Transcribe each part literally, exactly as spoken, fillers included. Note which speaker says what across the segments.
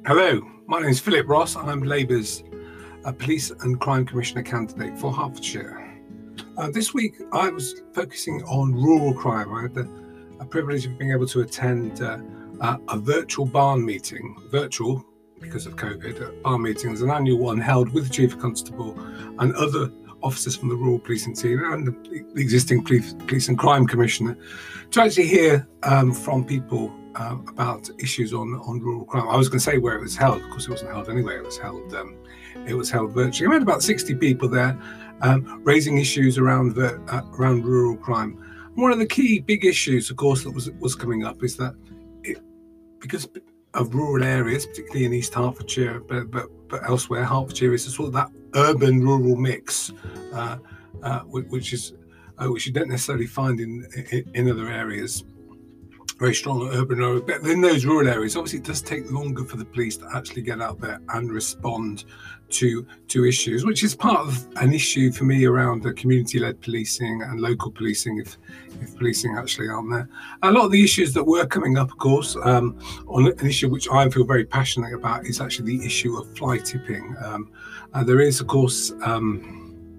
Speaker 1: Hello, my name is Philip Ross. I'm Labour's uh, Police and Crime Commissioner candidate for Hertfordshire. Uh, this week I was focusing on rural crime. I had the a privilege of being able to attend uh, uh, a virtual barn meeting, virtual because of COVID, a barn meeting. There's an annual one held with the Chief Constable and other officers from the rural policing team and the, the existing police, police and crime commissioner to actually hear um, from people uh, about issues on, on rural crime. I was going to say where it was held, of course it wasn't held anywhere. It was held um, it was held virtually. We had about sixty people there um, raising issues around the, uh, around rural crime. And one of the key big issues, of course, that was was coming up is that it, because of rural areas, particularly in East Hertfordshire, but but, but elsewhere, Hertfordshire is a sort of that urban-rural mix, uh, uh, which is uh, which you don't necessarily find in, in in other areas. Very strong urban area, but in those rural areas, obviously, it does take longer for the police to actually get out there and respond to to issues, which is part of an issue for me around the community-led policing and local policing, if if policing actually aren't there. A lot of the issues that were coming up, of course, um, on an issue which I feel very passionate about is actually the issue of fly tipping. Um, uh, there is, of course, um,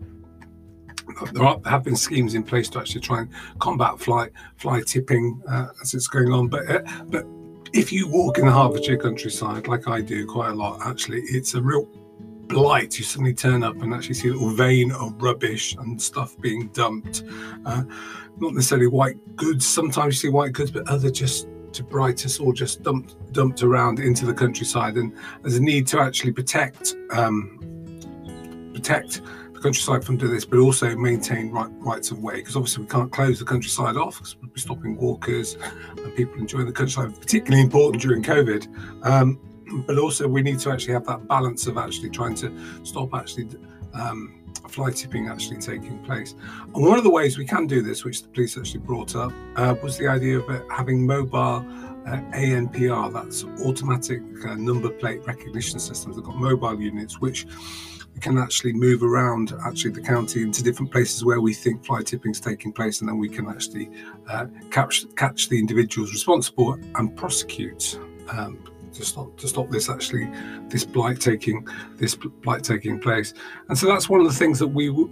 Speaker 1: There are, have been schemes in place to actually try and combat fly fly tipping uh, as it's going on. But uh, but if you walk in the Hertfordshire countryside, like I do quite a lot, actually, it's a real blight. You suddenly turn up and actually see a little vein of rubbish and stuff being dumped. Uh, not necessarily white goods. Sometimes you see white goods, but other just detritus or just dumped dumped around into the countryside. And there's a need to actually protect um, protect. countryside from doing this, but also maintain right, rights of way, because obviously we can't close the countryside off because we'll be stopping walkers and people enjoying the countryside, particularly important during COVID. Um, but also we need to actually have that balance of actually trying to stop actually um, fly tipping actually taking place. And one of the ways we can do this, which the police actually brought up, uh, was the idea of uh, having mobile uh, A N P R, that's automatic uh, number plate recognition systems. They've got mobile units which can actually move around actually the county into different places where we think fly tipping is taking place, and then we can actually uh, catch catch the individuals responsible and prosecute um, to stop to stop this actually this blight taking this blight taking place. And so that's one of the things that we will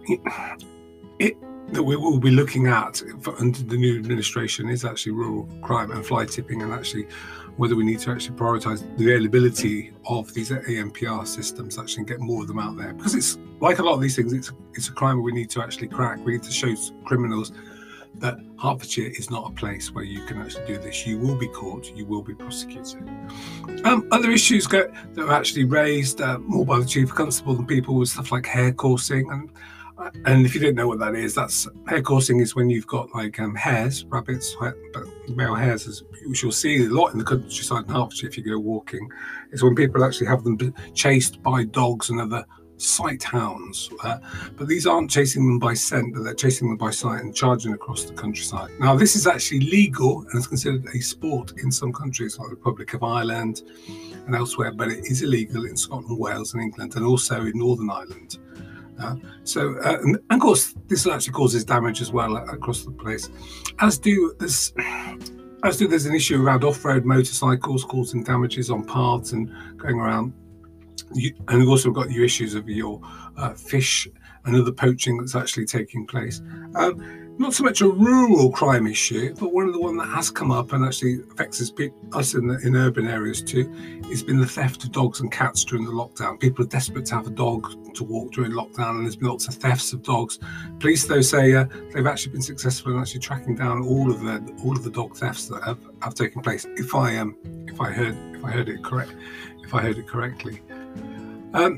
Speaker 1: it that we will be looking at for, under the new administration is actually rural crime and fly tipping, and actually whether we need to actually prioritise the availability of these A N P R systems actually and get more of them out there. Because it's like a lot of these things, it's it's a crime we need to actually crack. We need to show criminals that Hertfordshire is not a place where you can actually do this. You will be caught, you will be prosecuted. Um, other issues go, that were actually raised uh, more by the Chief Constable than people was stuff like hair coursing. And And if you didn't know what that is, that's hair coursing is when you've got like um, hares, rabbits, but male hares, as which you'll see a lot in the countryside in Hertfordshire if you go walking, is when people actually have them chased by dogs and other sight hounds. Uh, but these aren't chasing them by scent, but they're chasing them by sight and charging across the countryside. Now, this is actually legal and it's considered a sport in some countries like the Republic of Ireland and elsewhere, but it is illegal in Scotland, Wales and England, and also in Northern Ireland. Uh, so, uh, and, and of course, this actually causes damage as well across the place. As do this, as do there's an issue around off-road motorcycles causing damages on paths and going around. You, and we've also got your issues of your uh, fish and other poaching that's actually taking place. Um, Not so much a rural crime issue, but one of the one that has come up and actually affects us, us in, the, in urban areas too, has been the theft of dogs and cats during the lockdown. People are desperate to have a dog to walk during lockdown, and there's been lots of thefts of dogs. Police, though, say uh, they've actually been successful in actually tracking down all of the all of the dog thefts that have, have taken place. If I um if I heard if I heard it correct, if I heard it correctly. Um,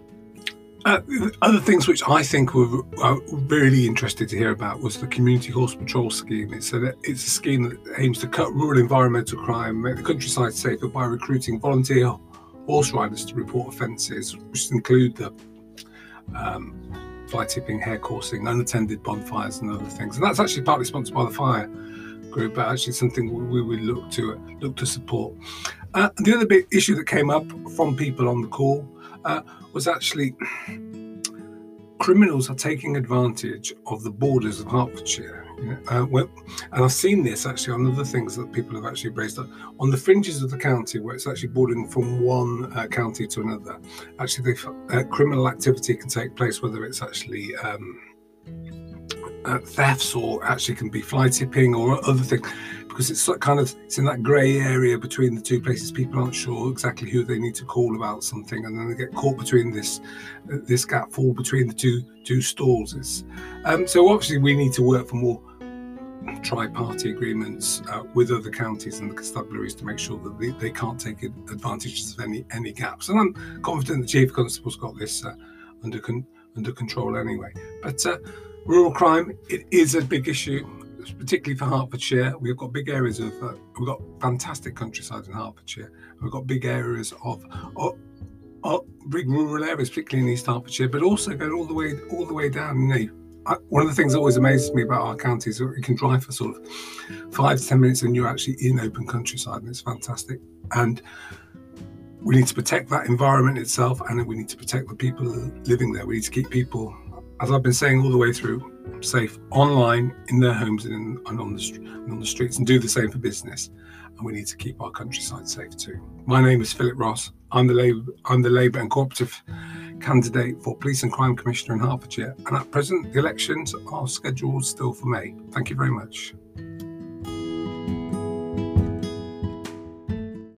Speaker 1: Uh, other things which I think were uh, really interested to hear about was the Community Horse Patrol scheme. It's a, it's a scheme that aims to cut rural environmental crime, make the countryside safer by recruiting volunteer horse riders to report offences, which include the um, fly tipping, hair coursing, unattended bonfires and other things. And that's actually partly sponsored by the Fire Group, but actually something we would look to uh, look to support. Uh, the other big issue that came up from people on the call uh, was actually criminals are taking advantage of the borders of Hertfordshire. Yeah, uh, well, and I've seen this actually on other things that people have actually raised up on the fringes of the county, where it's actually bordering from one uh, county to another. Actually, they, uh, criminal activity can take place, whether it's actually um, uh, thefts or actually can be fly tipping or other things, because it's like kind of it's in that grey area between the two places. People aren't sure exactly who they need to call about something, and then they get caught between this uh, this gap fall between the two two stalls. It's, um, so obviously we need to work for more tri-party agreements uh, with other counties and the constabularies to make sure that they, they can't take advantage of any any gaps. And I'm confident the Chief Constable's got this uh, under con- under control anyway. But uh, rural crime, it is a big issue, particularly for Hertfordshire. We've got big areas of uh, we've got fantastic countryside in Hertfordshire. We've got big areas of, of, of big rural areas, particularly in East Hertfordshire, but also going all the way all the way down. You know, I, one of the things that always amazes me about our county is that you can drive for sort of five to ten minutes and you're actually in open countryside, and it's fantastic. And we need to protect that environment itself, and we need to protect the people living there. We need to keep people, as I've been saying all the way through, safe online, in their homes, and, in, and on the and on the streets, and do the same for business. And we need to keep our countryside safe too. My name is Philip Ross. I'm the Labour, I'm the Labour and Cooperative candidate for Police and Crime Commissioner in Hertfordshire. And at present, the elections are scheduled still for May. Thank you very much.